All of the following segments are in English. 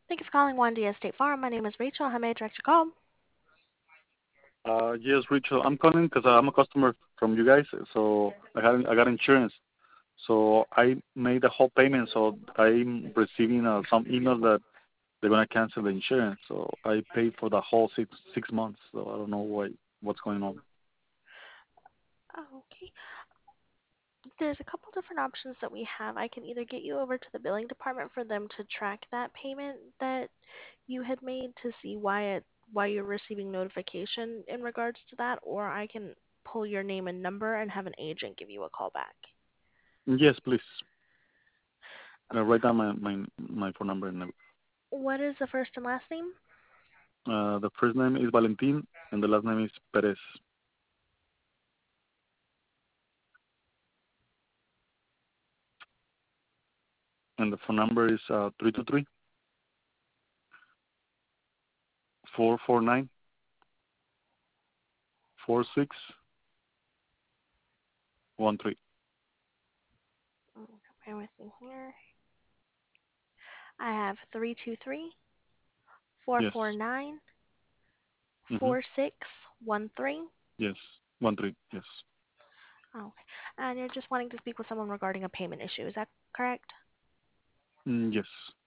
Thank you for calling One DS State Farm. My name is Rachel. How may I direct your call? Yes, Rachel. I'm calling because I'm a customer from you guys. So I got insurance. So I made the whole payment. So I'm receiving some email that they're gonna cancel the insurance. So I paid for the whole six months. So I don't know what's going on. Oh, okay. There's a couple different options that we have. I can either get you over to the billing department for them to track that payment that you had made to see why you're receiving notification in regards to that, or I can pull your name and number and have an agent give you a call back. Yes, please. Write down my phone number and What is the first and last name? the first name is Valentin and the last name is Perez. And the phone number is 323-449-4613. Bear with me here. I have 323 Yes. 449 Mm-hmm. 4613. Yes. 13. Yes. Okay. And you're just wanting to speak with someone regarding a payment issue. Is that correct? Yes.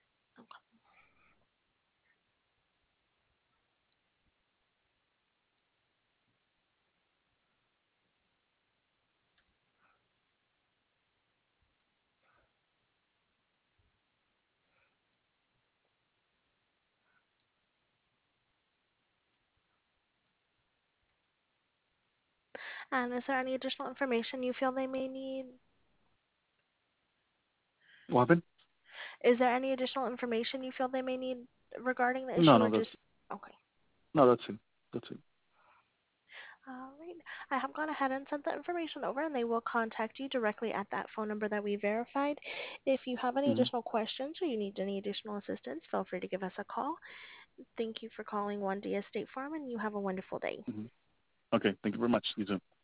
And is there any additional information you feel they may need? What happened? Is there any additional information you feel they may need regarding the No, issue no, or just okay. that's it. That's it. All right. I have gone ahead and sent the information over and they will contact you directly at that phone number that we verified. If you have any Mm-hmm. additional questions or you need any additional assistance, feel free to give us a call. Thank you for calling One DS State Farm and you have a wonderful day. Mm-hmm. Okay. Thank you very much. You too.